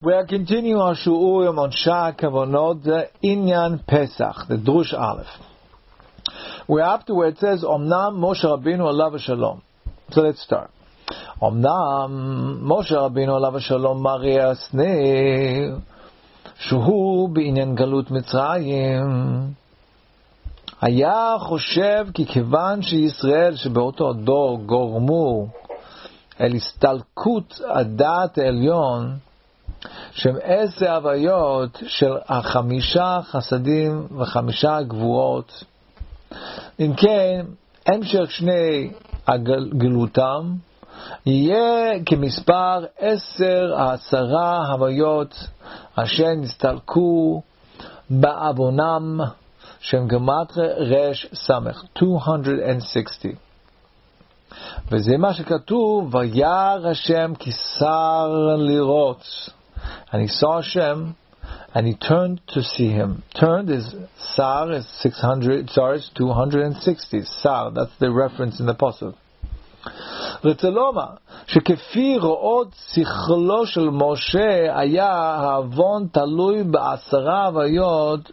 We are continuing our Shu'urim on Sha'ar Kavanot, Inyan Pesach, the Drush Aleph. We're up to where it says, Omnam Moshe Rabbeinu Alav Shalom. So let's start. Omnam Moshe Rabbeinu Alav Shalom Maria Sneh Shuhu B'inyan Galut Mitzrayim היה חושב כי כיוון שישראל שבאותו דור גורמו אל הסתלקות הדעת העליון שהם 10 הוויות של 5 חסדים ו5 גבורות, אם כן המשך שני גלותם יהיה כמספר 10 הוויות אשר נסתלקו בעוונם שהם גמטרי רש סמך 260. וזה מה שכתוב, וירא השם כי שר לראות. And he saw Hashem, and he turned to see him. Turned is Sar is 600, Sar is 260. Sar, that's the reference in the Pasuk. רוצה לומר, שכפי ראות שכלו של משה, היה העוון תלוי ב10 הוויות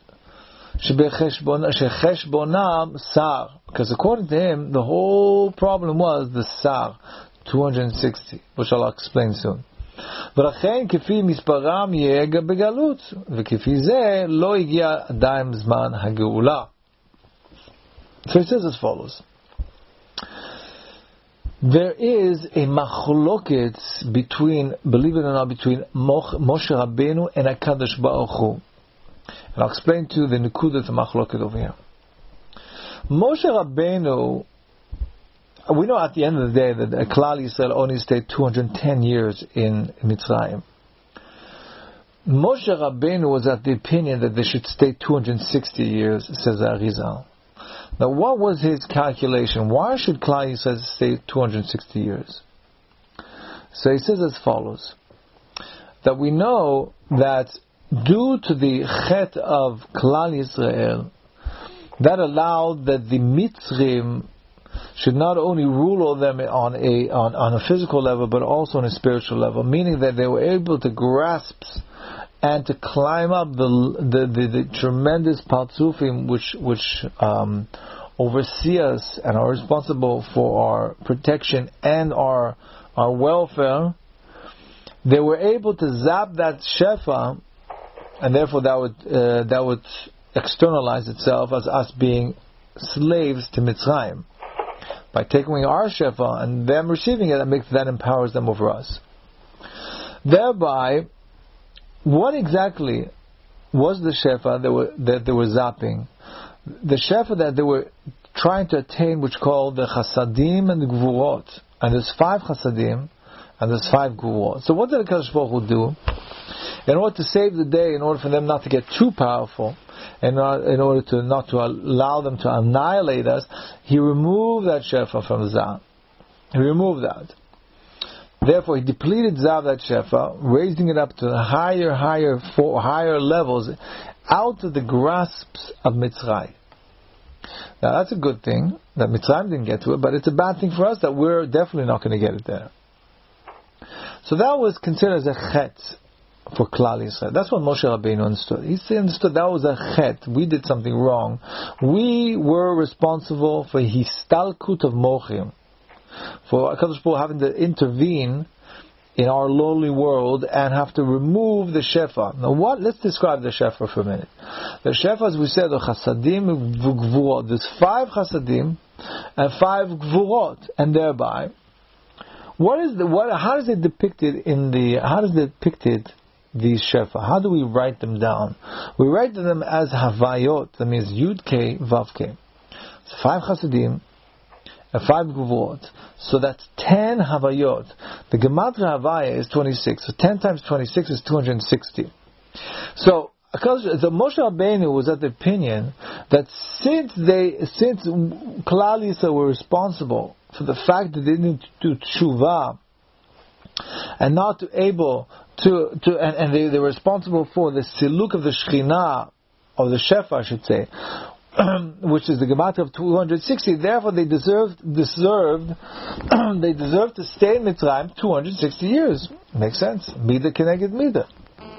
שחשבונם Sar. Because according to him, the whole problem was the Sar, 260, which I'll explain soon. ולכן כפי מספרם יהיה בגלות, וכפי זה לא הגיע עדיין זמן הגאולה. So it says as follows. There is a machloket between, believe it or not, between Moshe Rabbeinu and HaKadosh Baruch Hu. And I'll explain to you the nekudat of machloket over here. Moshe Rabbeinu, we know at the end of the day that Klal Yisrael only stayed 210 years in Mitzrayim. Moshe Rabbeinu was at the opinion that they should stay 260 years, says Arizal. Now, what was his calculation? Why should Klal Yisrael stay 260 years? So he says as follows, that we know that due to the chet of Klal Yisrael, that allowed that the Mitzrim should not only rule over them on a physical level, but also on a spiritual level, meaning that they were able to grasp and to climb up the tremendous Partzufim which oversee us and are responsible for our protection and our welfare. They were able to zap that shefa, and therefore that would externalize itself as us being slaves to Mitzrayim. By taking away our shefa and them receiving it, that empowers them over us. Thereby, what exactly was the shefa that they were zapping? The shefa that they were trying to attain, which called the chasadim and the gvurot. And there's 5 chasadim and there's 5 gvurot. So what did the HaKadosh Baruch Hu do? In order to save the day, in order for them not to get too powerful, and in order to not to allow them to annihilate us, he removed that shefa from Zav. He removed that. Therefore, he depleted Zav, that shefa, raising it up to higher levels, out of the grasps of Mitzrayim. Now, that's a good thing that Mitzrayim didn't get to it, but it's a bad thing for us that we're definitely not going to get it there. So that was considered as a chet for Klal Yisrael. That's what Moshe Rabbeinu understood. He understood that was a chet. We did something wrong. We were responsible for histalkut of mochim, for HaKadosh Baruch Hu having to intervene in our lowly world and have to remove the shefa. Now, let's describe the shefa for a minute. The shefa, as we said, are chasadim v'gvurot. There's 5 chasadim and 5 gvurot, and thereby, how is it depicted these shefa? How do we write them down? We write them as havayot. That means Yud K Vav K. It's 5 chasadim and 5 gvurot. So that's 10 havayot. The gematria havaya is 26. So 10 times 26 is 260. So Moshe Rabbeinu was of the opinion that since Klal Yisrael were responsible for the fact that they didn't do tshuva and not able and they were responsible for the siluk of the Shekhinah, or the Shefa, I should say, which is the gematria of 260. Therefore, they deserved to stay in Mitzrayim 260 years. Makes sense. Mida keneged mida.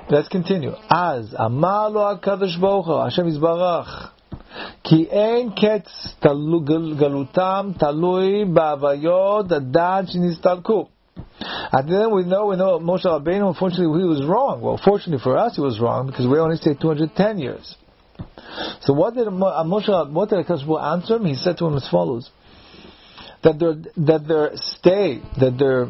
Let's continue. Az amar lo HaKadosh Baruch Hu, Hashem Yisbarach, ki ein ketz galutam talui ba'avayot adad shenistalku. And then we know Moshe Rabbeinu, unfortunately, he was wrong. Well, fortunately for us, he was wrong because we only say 210 years. So what did HaKadosh Baruch Hu answer him? He said to him as follows: that their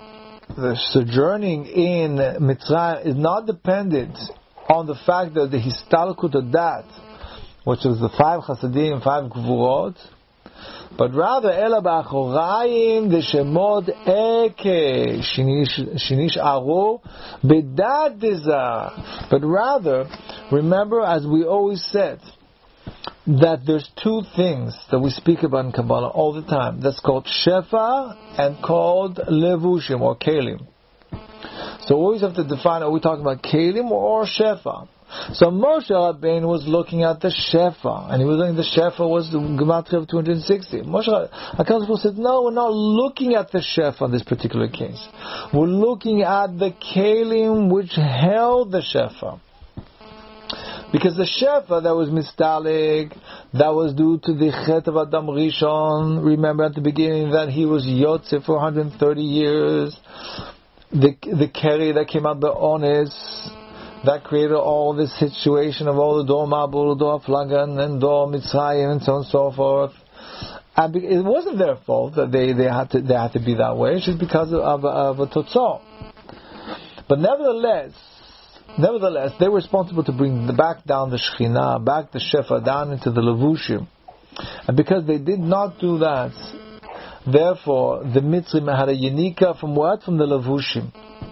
sojourning in Mitzrayim is not dependent on the fact that the Histalkut Adat, which was the 5 Chasadim, 5 Gvurot, but rather Ela Ba'achorayim the Shemot Eke Shinish Aru Bedat Dezar. But rather, remember, as we always said, that there's two things that we speak about in Kabbalah all the time. That's called Shefa and called Levushim or Kelim. So we always have to define, are we talking about Kelim or Shefa? So Moshe Rabbeinu was looking at the Shefa, and he was looking the Shefa was the Gematria of 260. HaKadosh said, no, we're not looking at the Shefa in this particular case. We're looking at the Kelim which held the Shefa. Because the Shefa that was Mistalig, that was due to the Chet of Adam Rishon. Remember at the beginning that he was Yotze for 130 years. The Keri that came out the Onis, that created all this situation of all the Dor Mabul, Dor Flagan, and Dor Mitzrayim, and so on and so forth. And it wasn't their fault that they had to be that way. It's just because of a Totzor. But nevertheless, they were responsible to bring back down the Shekhinah, back the Shefa down into the Levushim. And because they did not do that, therefore, the Mitzrim had a Yenika from what? From the Levushim.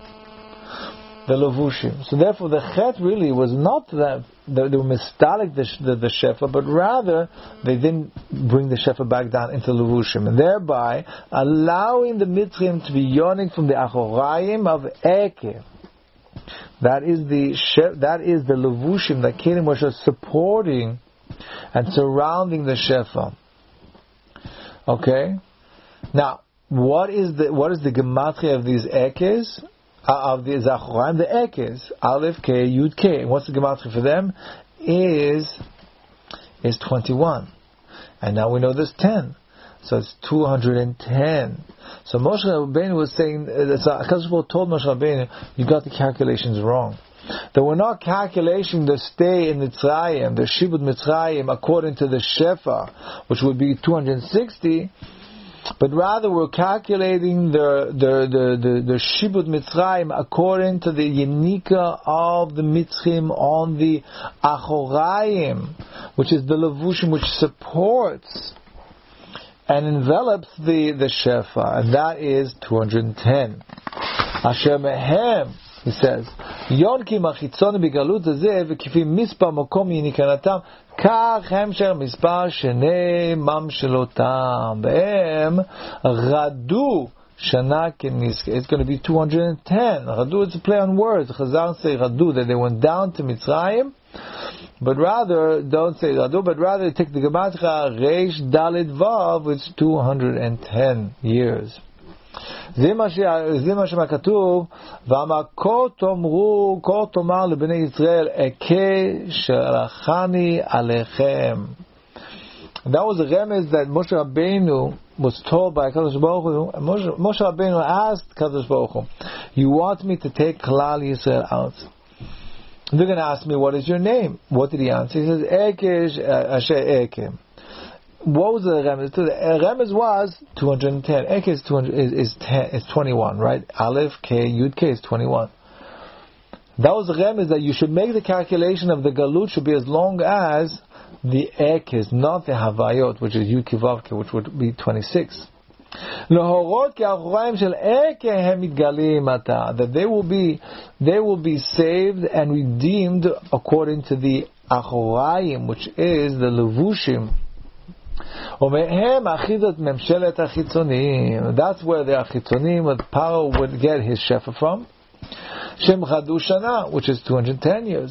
The Levushim. So therefore, the Chet really was not that they were mistalik the Shefa, but rather they didn't bring the Shefa back down into the Levushim, and thereby allowing the Mitzrim to be yawning from the Achorayim of Eke. That is the Levushim that Kelim was supporting and surrounding the Shefa. Okay? Now, what is the Gematria of these Ekes? Of the Zachoraim, the Ekes, Aleph K, Yud K. What's the Gematria for them? Is 21. And now we know there's 10. So it's 210. So Moshe Rabbeinu was saying, HaKadosh Baruch Hu told Moshe Rabbeinu, you got the calculations wrong. That we're not calculating the stay in Mitzrayim, the Shibud Mitzrayim, according to the Shefa, which would be 260, but rather we're calculating the Shibud Mitzrayim according to the Yenika of the Mitzrim on the Achorayim, which is the Levushim which supports and envelops the Shefa, and that is 210. Asher mehem, he says, Yonki machitzon begalut hazeh v'kifi mispar mokom yinikanatam kach hemsher mispar shenei mamshelotam v'hem radu shana keniske. It's going to be 210. Radu, it's a play on words. Chazal say Radu, that they went down to Mitzrayim, but rather, don't say Radu, but rather take the Gematria Reish Dalet Vav, it's 210 years. זה מה שכתוב, ואמר כה תאמר לבני ישראל, אכה שלחני עליכם. That was a remez that Moshe Rabbeinu was told by Kadosh Baruch Hu. Moshe Rabbeinu asked Kadosh Baruch Hu, you want me to take Klal Yisrael out? They're going to ask me, what is your name? What did he answer? He says, Ekesh Asher Eke. What was the remez? The remez was 210. Eke is 21, right? Aleph, K, Yud, K is 21. That was the remez that you should make the calculation of the galut should be as long as the Eke is, not the Havayot, which is Yud, K, Vav, K, which would be 26. That they will be saved and redeemed according to the Achorayim, which is the Levushim. That's where the Achitzonim with Paro would get his Shefa from. Shem Chadu Shana, which is 210 years.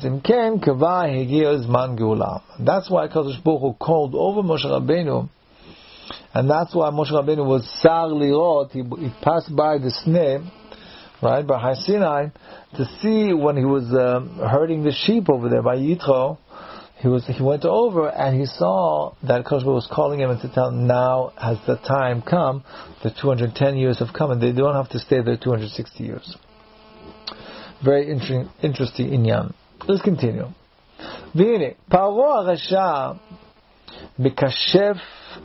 That's why Kadosh Baruch Hu called over Moshe Rabbeinu, and that's why Moshe Rabbeinu was Sar Lirot. He passed by the sneh right, by Har Sinai, to see when he was herding the sheep over there by Yitro. He went over and he saw that Kosh was calling him and to tell him, now has the time come, the 210 years have come, and they don't have to stay there 260 years. Very interesting inyan. Let's continue. והנה, פרעה הרשע בכשף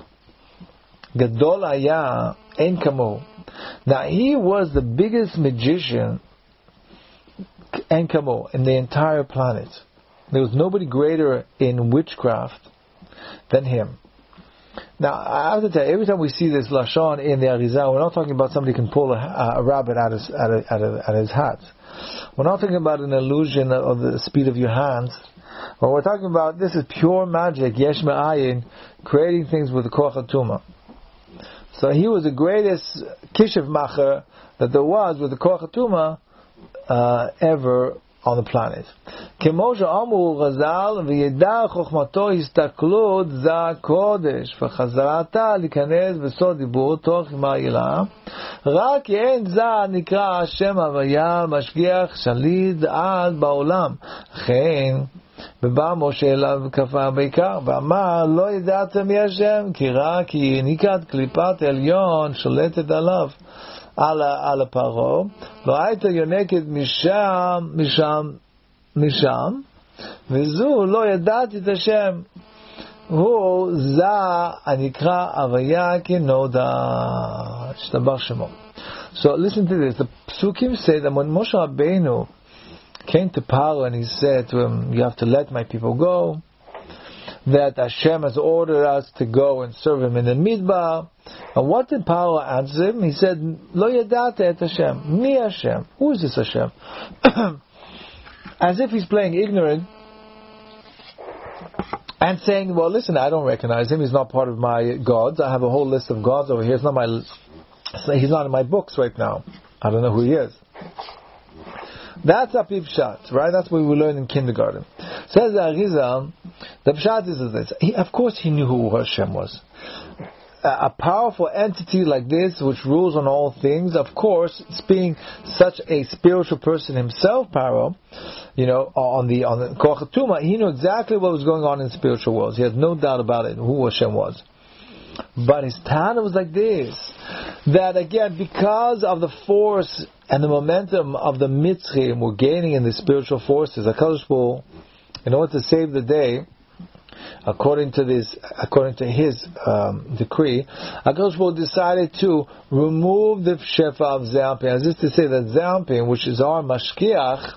גדול היה אין כמוהו. Now he was the biggest magician אין כמוהו in the entire planet. There was nobody greater in witchcraft than him. Now, I have to tell you, every time we see this Lashon in the Arizal, we're not talking about somebody can pull a rabbit out of his hat. We're not talking about an illusion of the speed of your hands. What we're talking about, this is pure magic, Yesh Me'ayin, creating things with the Koach HaTumah. So he was the greatest Kishev Macher that there was with the Koach HaTumah ever on the planet. כמו שאמרו רז"ל, וידע חוכמתו הסתכלות זה הקודש, וחזרתה להיכנס בסוד דיבור תוך מעילה, רק אין זה נקרא השם הוויה, משגיח שליט עד בעולם. לכן, ובא משה אליו וקפא בעיקר, ואמר, לא ידעתם מי השם, כי רק היא העניקת קליפת עליון שולטת עליו. על הפרעה, לא הייתה יונקת משם, וזו לא ידעתי את השם. הוא זה הנקרא הוויה כנודע, השתבח שמו. So listen to this. The Psukim say that when Moshe Rabbeinu came to Paro and he said to him, you have to let my people go, that Hashem has ordered us to go and serve him in the Midbar. And what did Paro answer him? He said, Lo yadate et Hashem. Mi Hashem. Who is this Hashem? As if he's playing ignorant and saying, well, listen, I don't recognize him. He's not part of my gods. I have a whole list of gods over here. He's not in my books right now. I don't know who he is. That's a pshat, right? That's what we learn in kindergarten. Says the Arizal, the pshat is this. Of course he knew who Hashem was. A powerful entity like this, which rules on all things, of course, being such a spiritual person himself, Paro, on the Koach HaTumah, he knew exactly what was going on in the spiritual world. He had no doubt about it, who Hashem was. But his Tana was like this, that again, because of the force and the momentum of the Mitzrayim were gaining in the spiritual forces, HaKadosh Baruch Hu, in order to save the day, according to his decree, HaKadosh Baruch Hu decided to remove the Shefa of Ze'ampin, as is to say that Ze'ampin, which is our Mashkiach,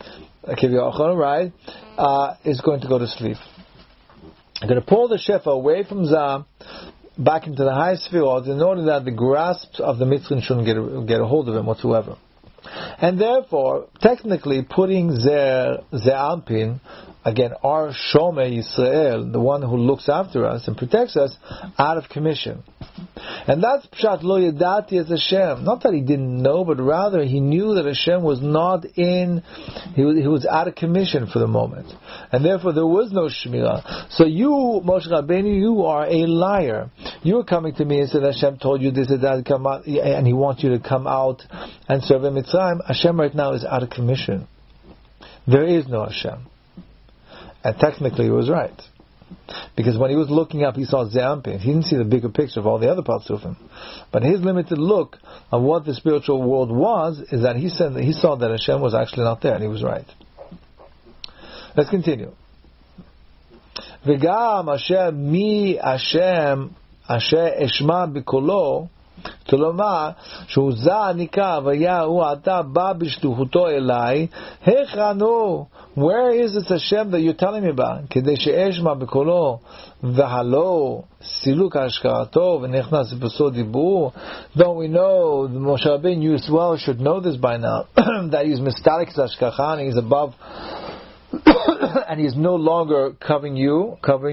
right, is going to go to sleep. I'm going to pull the Shefa away from Zah, back into the high sphere, in order that the grasp of the Mitzrayim shouldn't get a hold of him whatsoever. And therefore, technically putting Ze'ampin, again, our Shomer Yisrael, the one who looks after us and protects us, out of commission. And that's Pshat Lo Yadati as Hashem. Not that he didn't know, but rather he knew that Hashem was not he was out of commission for the moment. And therefore there was no Shmirah. So you, Moshe Rabbeinu, you are a liar. You are coming to me and said Hashem told you this and that, come out, and he wants you to come out and serve him Mitzrayim. Hashem right now is out of commission. There is no Hashem. And technically he was right. Because when he was looking up, he saw Ze'ampin. He didn't see the bigger picture of all the other parts of him. But his limited look of what the spiritual world was, is that he said that he saw that Hashem was actually not there, and he was right. Let's continue. V'gam asher mi Hashem asher eshma b'kolo, כלומר, שהוא זה נקרא, והיה הוא עתה בא בשלוחותו אליי, היכנו, where is this Hashem that you're telling me about? כדי שאשמע בקולו, והלא סילוק השכרתו, ונכנס בסוד דיבור. Don't we know, Moshe Rabbeinu, you as well should know this by now, that he's mistarik hashkacha, and he's above, and he's no longer covering you.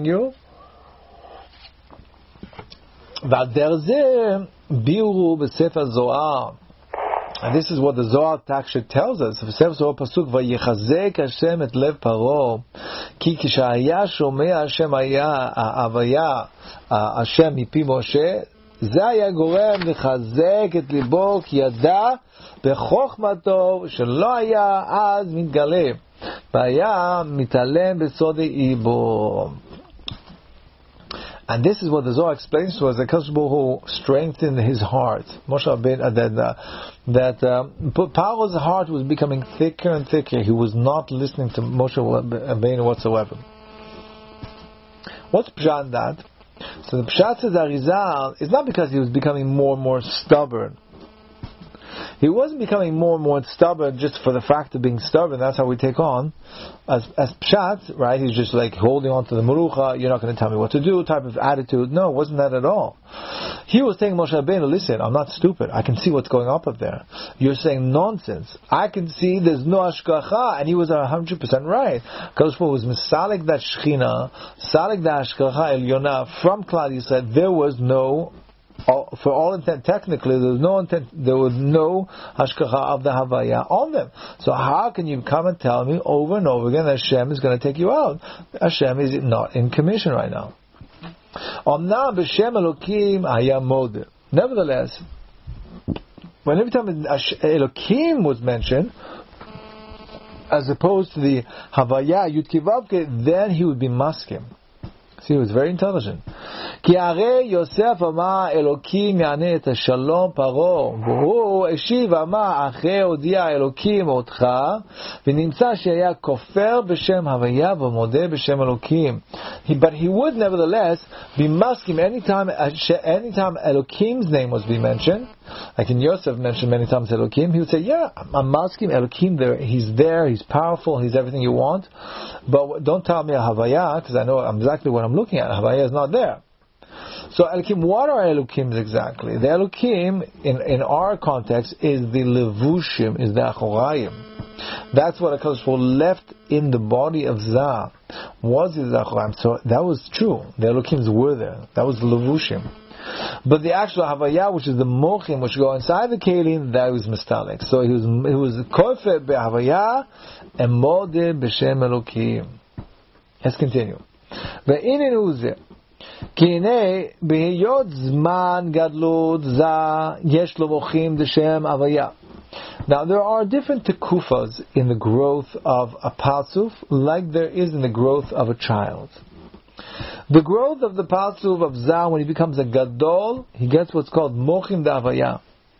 ועל זה ביארו בספר זוהר, and this is what the Zohar Taksha tells us. בספר זוהר פסוק, ויחזק השם את לב פרעה, כי כשהיה שומע השם היה ההוויה השם מפי משה, זה היה גורם לחזק את ליבו, כי ידע בחוכמתו שלא היה אז מתגלה, והיה מתעלם בסוד איבו. And this is what the Zohar explains to us, that Kadosh Baruch Hu strengthened his heart. Moshe Rabbeinu, that Paro's heart was becoming thicker and thicker. He was not listening to Moshe Rabbeinu whatsoever. What's Pshat in that? So the Pshat says Arizal is not because he was becoming more and more stubborn. He wasn't becoming more and more stubborn just for the fact of being stubborn. That's how we take on as Pshat, right? He's just like holding on to the Merucha. You're not going to tell me what to do type of attitude. No, it wasn't that at all. He was saying, Moshe Rabbeinu, listen, I'm not stupid. I can see what's going up there. You're saying nonsense. I can see there's no Hashgacha, and he was 100% right. Kadosh Baruch Hu was misalik that Shechina, misalik that Hashgacha Elyona from Klal Yisrael. There was no, for all intent, technically, there was no hashgacha of the Havaya on them. So how can you come and tell me over and over again that Hashem is going to take you out? Hashem is not in commission right now. Nevertheless, when every time Elokim was mentioned, as opposed to the Havaya Yud Kei Vav Kei, then he would be maskim. See, he was very intelligent. כי הרי יוסף אמר אלוקים יענה את השלום פרעה, והוא השיב אמר אחרי הודיע אלוקים אותך, ונמצא שהיה כופר בשם הוויה ומודה בשם אלוקים. But he would nevertheless be masking anytime Elokim's name was being mentioned, like in Yosef mentioned many times Elokim, he would say, yeah, I'm masking Elokim there, he's powerful, he's everything you want, but don't tell me a Havaya, because I know exactly what I'm looking at. Havaya is not there. So Elokim, what are Elokims exactly? The Elokim, in our context, is the Levushim, is the Achorayim. That's what HaKadosh Baruch Hu left in the body of Zah, was his Achorayim. So that was true. The Elokims were there. That was the Levushim. But the actual Havaya, which is the Mochim, which go inside the Kelim, that was Mistalik. So he was Kofer beHavaya and Modeh b'Shem Elokim. Let's continue. והנה הוא זה, כי הנה בהיות זמן גדלות זה יש לו מוחים בשם הוויה. Now there are different tekufas in the growth of a parsuf, like there is in the growth of a child. The growth of the parsuf of Zah, when he becomes a gadol, he gets what's called mochim d'havaya.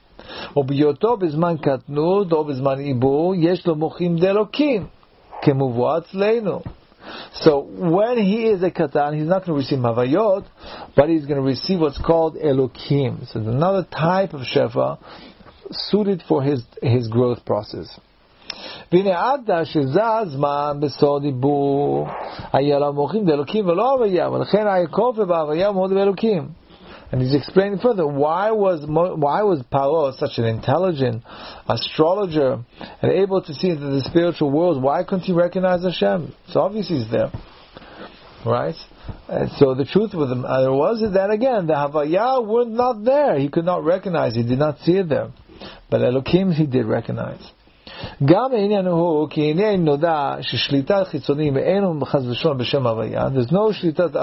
ובהיותו בזמן קטנות או בזמן עיבור יש לו מוחים דאלוקים, כמובוא אצלנו. So when he is a katan, he's not going to receive havayot, but he's going to receive what's called elokim. So it's another type of shefa suited for his growth process. והנה עדה שזה הזמן בסוד דיבור היה לו מוחים דאלוקים ולא הוויה, ולכן היה כופר בהוויה ומאוד באלוקים. And he's explaining further, why was Paro such an intelligent astrologer and able to see into the spiritual world? Why couldn't he recognize Hashem? So obviously he's there, right? And so the truth with him was that again, the Havaya was not there. He could not recognize. He did not see it there. But Elokim he did recognize. גם העניין הוא כי הנה נודע ששליטת חיצונים ואינו חס ושלום בשם הוויה, there's no שליטת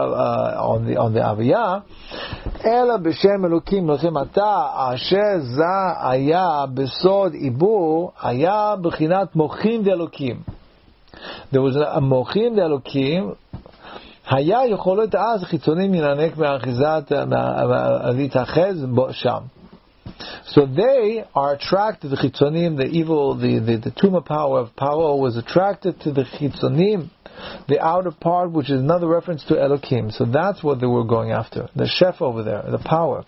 on the הוויה, אלא בשם אלוקים. לכן עתה אשר זה היה בסוד עיבור, היה בחינת מוחין דאלוקים. There was a מוחין דאלוקים, היה יכולת אז חיצונים יננק מהאחיזת, להתאחז שם. So they are attracted to the chitzonim, the evil, the tumor power of Paro was attracted to the chitzonim, the outer part, which is another reference to Elokim. So that's what they were going after. The chef over there, the power.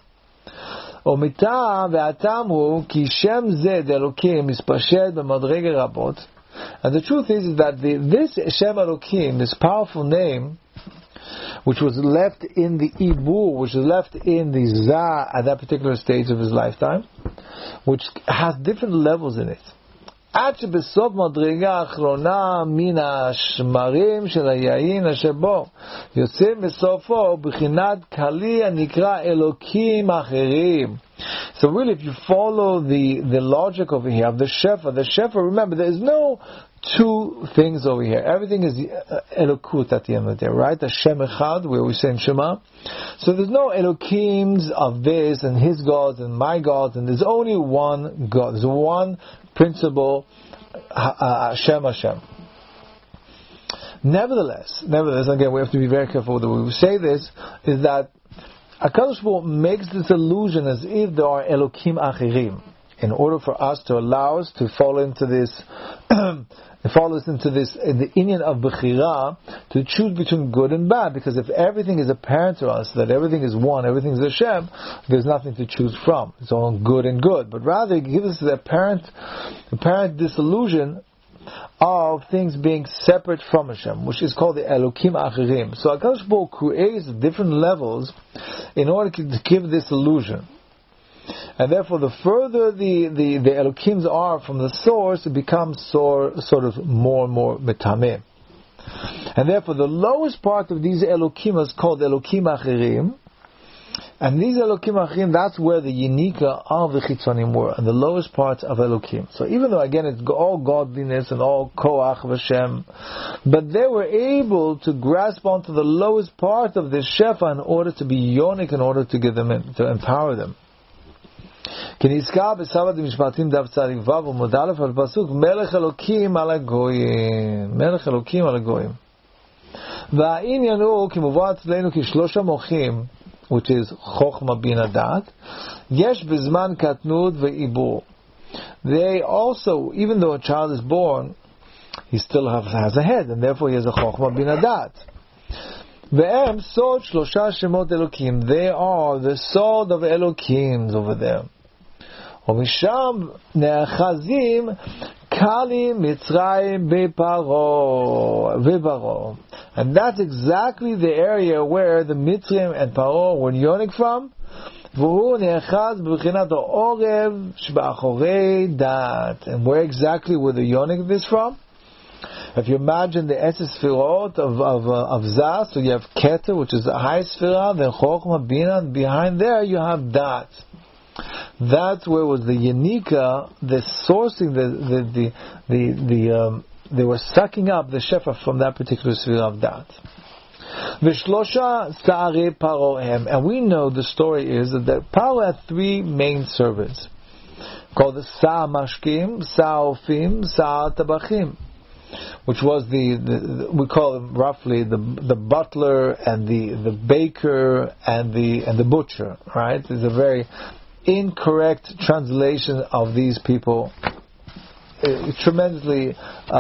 ומטעם והטעם הוא כי שם זה דאלוקים מספשט במדרגה רבות. And the truth is that this Shem Elokim, this powerful name, which was left in the Ibur, which was left in the Zah at that particular stage of his lifetime, which has different levels in it. עד שבסוף מדרגה האחרונה מן השמרים של היין אשר בו יוצא בסופו בחינת כלי הנקרא אלוקים אחרים. So really, if you follow the logic over here of the Shefa, remember, there is no two things over here. Everything is Elokut at the end of the day, right? Hashem Echad, where we say in Shema. So there's no Elokims of this and his gods and my gods, and there's only one God. There's one principle, Hashem. Nevertheless, again, we have to be very careful the way we say this, is that HaKadosh Baruch Hu makes this illusion as if there are Elokim Achirim, in order for us to allow us to fall into this, in the inyan of Bechira, to choose between good and bad, because if everything is apparent to us, that everything is one, everything is Hashem, there's nothing to choose from. It's all good and good. But rather, it gives us the apparent disillusion of things being separate from Hashem, which is called the Elokim Achirim. So HaKadosh Baruch Hu creates different levels in order to give this illusion. And therefore, the further the Elokims are from the source, it becomes sort of more and more metameh. And therefore, the lowest part of these Elokim is called Elokim Achirim. And these Elokim Achirim, that's where the Yenika of the Chitzonim were, and the lowest parts of Elokim. So even though, again, it's all godliness and all Koach of Hashem, but they were able to grasp onto the lowest part of this Shefa in order to be Yonik, in order to give them to empower them. כנזכר בסבא דמשפטים דף צדיק ו' עמוד א' על פסוק מלך אלוקים על הגויים, מלך אלוקים על הגויים. והעניין הוא כמובן אצלנו כשלושה מוחים, which is חוכמה בינה דעת, יש בזמן קטנות ועיבור. They also, even though a child is born, he still has a head, and therefore he has a חוכמה בינה דעת. והם סוד שלושה שמות אלוקים. They are the sword of Elokim over there. ומשם נאחזים קלים מצרים בפרעה. And that's exactly the area where the Mitzrayim and Paro were yonik from. והוא נאחז בבחינת העורב שבאחורי דעת. And where exactly were the yonik this from? If you imagine the Eses Sfirot of Zah, so you have Keter, which is the high Sfirah, then Chokhmah, Bina, and behind there you have Dat. That's where was the Yenika, the sourcing, they were sucking up the Shefa from that particular Sfirah of Dat. Vishlosha Sa'are Parohem, and we know the story is that Paro had three main servants, called the Sa' Mashkim, Sa' Ofim, Sa' Tabachim, which was we call them roughly the butler and the baker and the butcher, right? It's a very incorrect translation of these people, tremendously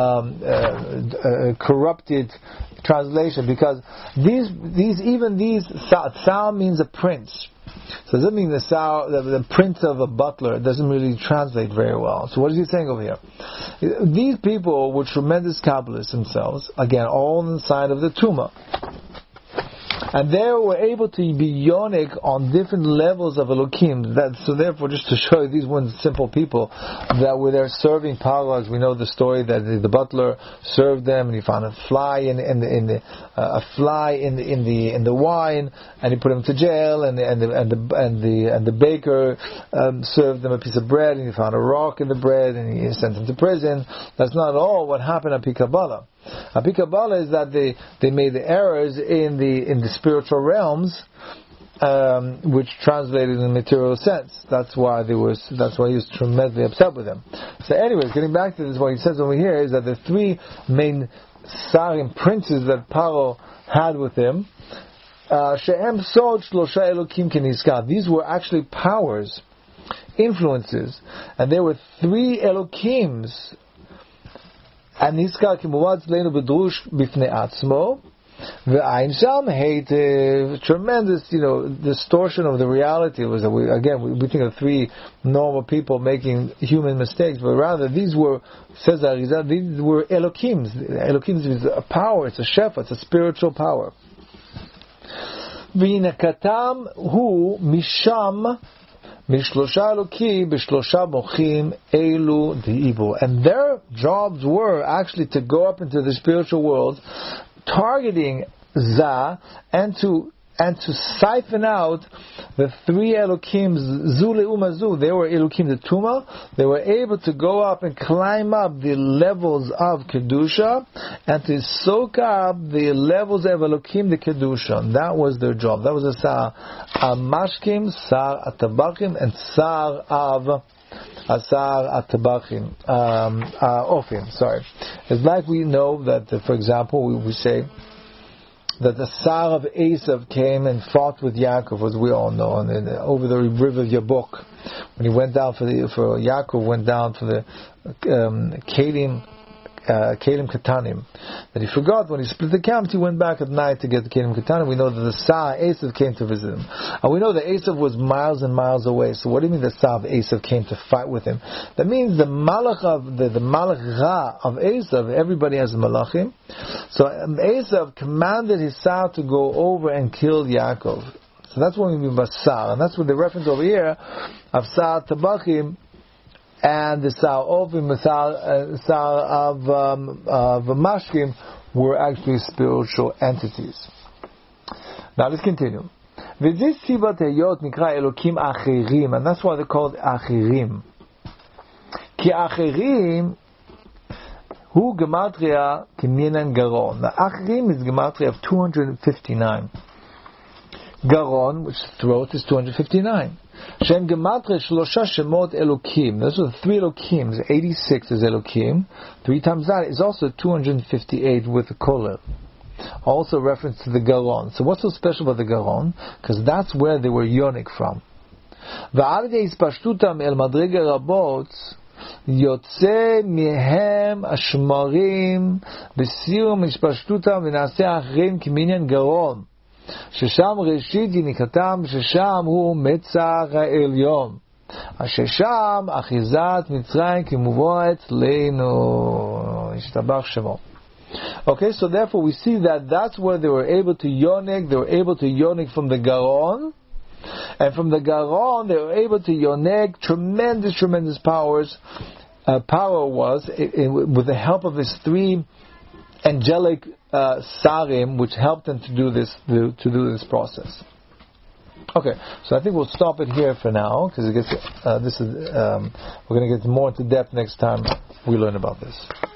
corrupted translation, because these Sa' means a prince. So does that mean the prince of a butler? It doesn't really translate very well. So what is he saying over here? These people were tremendous Kabbalists themselves, again, all inside of the Tumah. And they were able to be yonik on different levels of Elokim. So therefore, just to show you, these weren't simple people that were there serving Paro. As we know the story that the butler served them, and he found a fly in the wine, and he put him to jail. And the baker served them a piece of bread, and he found a rock in the bread, and he sent him to prison. That's not all what happened at Pikabala. Kabbalah is that they made the errors in the spiritual realms, which translated in the material sense. That's why he was tremendously upset with them. So, anyways, getting back to this, what he says over here is that the three main Sarim princes that Paro had with him, She'em Sod Shlosha Elokim Kenizkar. These were actually powers, influences, and there were three Elokims. And נזכר כמובן אצלנו בדרוש בפני עצמו, ועין שם היטב, tremendous, distortion of the reality. Was that we think of three normal people making human mistakes, but rather these were, says Arizal, these were Elokims. Elokims is a power, it's a shefa, it's a spiritual power. והנקתם הוא משם משלושה אלוקי בשלושה מוחים אלו דאיבו. And their jobs were actually to go up into the spiritual world, targeting Zah, and to and to siphon out the three Elokim, Zu Le'uma Zu. They were Elokim the Tuma. They were able to go up and climb up the levels of Kedusha and to soak up the levels of Elokim the Kedusha. That was their job. That was the Sar Mashkim, Sar Atabachim, and Sar of Asar Atabachim, Ofim. Sorry. It's like we know that, for example, we say that the Sar of Esav came and fought with Yaakov, as we all know, and over the river of Yabok, when he went down for Yaakov went down for the Kelim Katanim, that he forgot when he split the camp. He went back at night to get the Kelim Katanim. We know that the Sar Esav came to visit him, and we know that Esav was miles and miles away. So what do you mean the Sar of Esav came to fight with him? That means the Malach of the Malach Ra of Esav. Everybody has a Malachim. So Esav commanded his Sar to go over and kill Yaakov. So that's what we mean by Sar, and that's what the reference over here of Sar Tabachim and the Sar Ofim, the Sar of Mashkim were actually spiritual entities. Now let's continue. V'zis sivat heyot nikra Elokim achirim, and that's why they're called achirim. Ki achirim hu gematria k'minan garon. Now achirim is gematria of 259. Garon, which throat, is 259. Shem gematria shlosha shemot Elokim. Those are the three Elokim. 86 is Elokim. 3 times that is also 258 with the kolel. Also reference to the Garon. So what's so special about the Garon? Because that's where they were yonik from. ועל ידי התפשטותם אל מדרגה רבות יוצא מהם השמרים בסיום התפשטותם ונעשה אחרים כמניין גרון ששם ראשית יניקתם ששם הוא מצר העליון ששם אחיזת מצרים כמובא אצלנו ישתבח שמו. Okay, so therefore we see that that's where they were able to yonik. They were able to yonik from the Garon, and from the Garon they were able to yonik tremendous powers. Power was with the help of his 3 angelic sarim, which helped them to do this process. Okay, so I think we'll stop it here for now because it gets we're going to get more into depth next time we learn about this.